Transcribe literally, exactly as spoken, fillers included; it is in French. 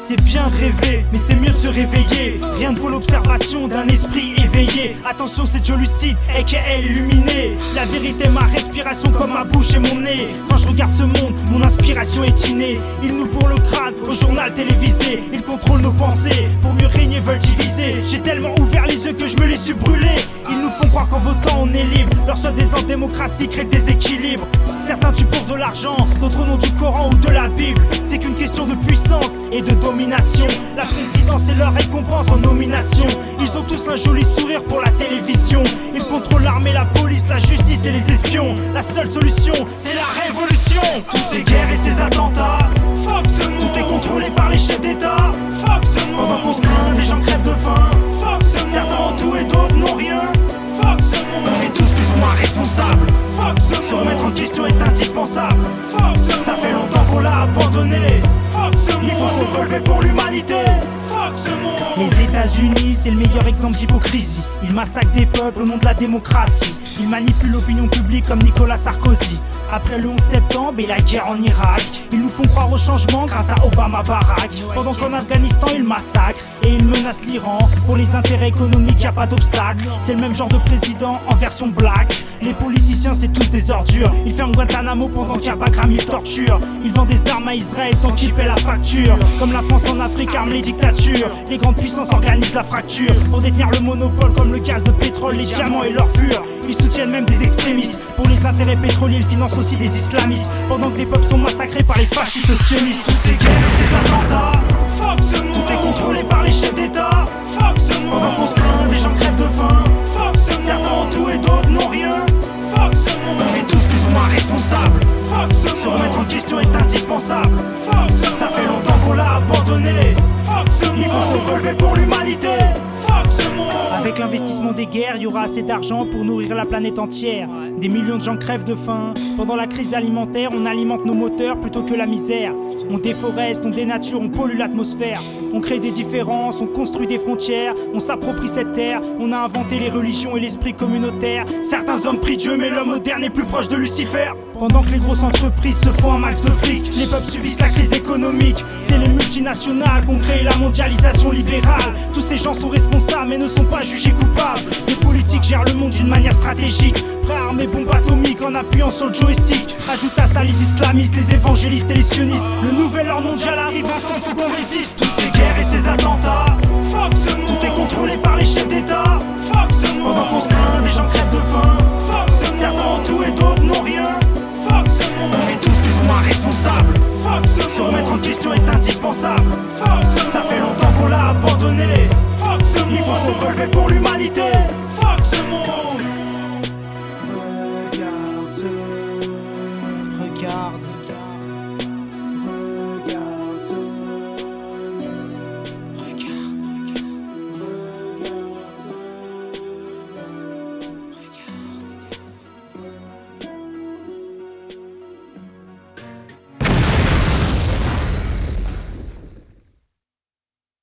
C'est bien de rêver, mais c'est mieux de se réveiller. Rien ne vaut l'observation d'un esprit éveillé. Attention, c'est Joe Lucide, aka illuminé. La vérité, ma respiration comme ma bouche et mon nez. Quand je regarde ce monde, mon inspiration est innée. Ils nous bourrent le crâne au journal télévisé. Ils contrôlent nos pensées, pour mieux régner veulent diviser. J'ai tellement ouvert les yeux que je me les suis brûlés. Ils nous font croire qu'en votant on est libre. Leur soi-disant démocratie crée le déséquilibre. Certains tuent pour de l'argent, d'autres au nom du Coran ou de la Bible. C'est qu'une question de puissance et de domination. La présidence est leur récompense en nomination. Ils ont tous un joli sourire pour la télévision. Ils contrôlent l'armée, la police, la justice et les espions. La seule solution, c'est la révolution. Toutes ces guerres et ces attentats, fuck ce monde. Tout est contrôlé par les chefs d'État, fuck ce monde. Pendant qu'on se plaint, des gens crèvent de faim, fuck ce monde. Certains ont tout et d'autres n'ont rien, fuck ce monde. On est tous plus ou moins responsables, fuck ce monde. Se remettre en question est indispensable, fuck ce monde. Ça fait longtemps qu'on l'a abandonné, fuck ce monde. Il faut se relever pour l'humanité, fuck ce monde. Les États-Unis, c'est le meilleur exemple d'hypocrisie. Ils massacrent des peuples au nom de la démocratie. Ils manipulent l'opinion publique comme Nicolas Sarkozy. Après le onze septembre et la guerre en Irak, ils nous font croire au changement grâce à Obama Barack. Pendant qu'en Afghanistan ils massacrent et ils menacent l'Iran. Pour les intérêts économiques y a pas d'obstacle. C'est le même genre de président en version black. Les politiciens c'est tous des ordures. Ils ferment Guantanamo pendant qu'Abagram ils torturent. Ils vendent des armes à Israël tant qu'ils paient la facture. Comme la France en Afrique arme les dictatures. Les grandes puissances organisent la fracture pour détenir le monopole comme le gaz, le pétrole, les diamants et l'or pur. Ils soutiennent même des extrémistes. Pour les intérêts pétroliers, ils financent aussi des islamistes. Pendant que des peuples sont massacrés par les fascistes sionistes. Toutes ces guerres et ces attentats, fuck ce monde. Tout est contrôlé par les chefs d'État, fuck ce monde. Pendant qu'on se plaint, des gens crèvent de faim, fuck ce monde. Certains ont tout et d'autres n'ont rien, fuck ce monde. On est tous plus ou moins responsables, fuck ce monde. Se remettre en question est indispensable, fuck ce monde. Ça fait longtemps qu'on l'a abandonné, fuck ce monde. Il faut se relever pour l'humanité, fuck ce monde. Avec l'investissement des guerres, il y aura assez d'argent pour nourrir la planète entière. Des millions de gens crèvent de faim. Pendant la crise alimentaire, on alimente nos moteurs plutôt que la misère. On déforeste, on dénature, on pollue l'atmosphère. On crée des différences, on construit des frontières. On s'approprie cette terre, on a inventé les religions et l'esprit communautaire. Certains hommes prient Dieu, mais l'homme moderne est plus proche de Lucifer. Pendant que les grosses entreprises se font un max de fric, les peuples subissent la crise économique. C'est les multinationales qui ont créé la mondialisation libérale. Tous ces gens sont responsables mais ne sont pas jugés coupables. Les politiques gèrent le monde d'une manière stratégique. Prêts à armer bombes atomiques en appuyant sur le joystick. Ajoute à ça les islamistes, les évangélistes et les sionistes. Le nouvel ordre mondial arrive, ensemble faut qu'on résiste. Toutes ces guerres et ces attentats, fuck ce monde. Tout est contrôlé par les chefs d'État, fuck ce monde. Pendant qu'on se plaint, des gens crèvent de faim,